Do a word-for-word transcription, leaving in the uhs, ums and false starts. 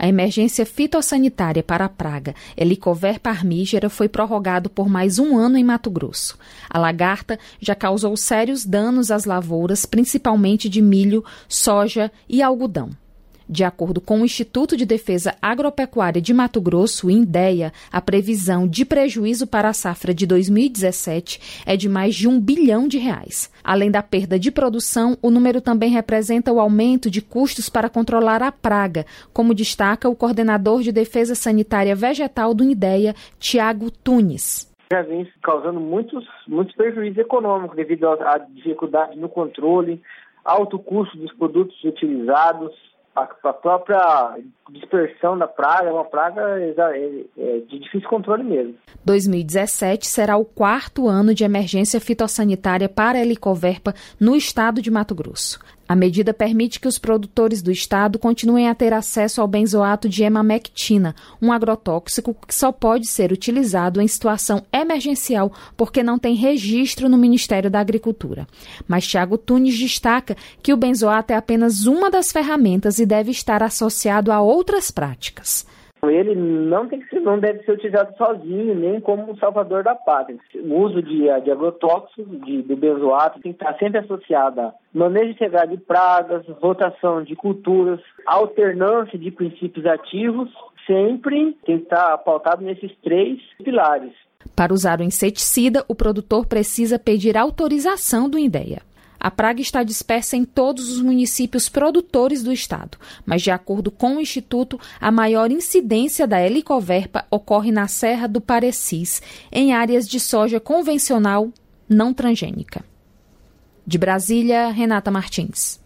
A emergência fitossanitária para a praga Helicoverpa armígera foi prorrogado por mais um ano em Mato Grosso. A lagarta já causou sérios danos às lavouras, principalmente de milho, soja e algodão. De acordo com o Instituto de Defesa Agropecuária de Mato Grosso, o INDEA, a previsão de prejuízo para a safra de dois mil e dezessete é de mais de um bilhão de reais. Além da perda de produção, o número também representa o aumento de custos para controlar a praga, como destaca o coordenador de Defesa Sanitária Vegetal do INDEA, Tiago Tunes. Já vem causando muitos, muitos prejuízos econômicos devido à dificuldade no controle, alto custo dos produtos utilizados. A própria dispersão da praga é uma praga de difícil controle mesmo. dois mil e dezessete será o quarto ano de emergência fitossanitária para a Helicoverpa no estado de Mato Grosso. A medida permite que os produtores do estado continuem a ter acesso ao benzoato de emamectina, um agrotóxico que só pode ser utilizado em situação emergencial porque não tem registro no Ministério da Agricultura. Mas Tiago Tunes destaca que o benzoato é apenas uma das ferramentas e deve estar associado a outras práticas. Ele não, tem que ser, não deve ser utilizado sozinho, nem como um salvador da pátria. O uso de, de agrotóxicos, de, do benzoato, tem que estar sempre associado a manejo integral de pragas, rotação de culturas, alternância de princípios ativos, sempre tem que estar pautado nesses três pilares. Para usar o inseticida, o produtor precisa pedir autorização do INDEA. A praga está dispersa em todos os municípios produtores do estado, mas, de acordo com o Instituto, a maior incidência da Helicoverpa ocorre na Serra do Parecis, em áreas de soja convencional não transgênica. De Brasília, Renata Martins.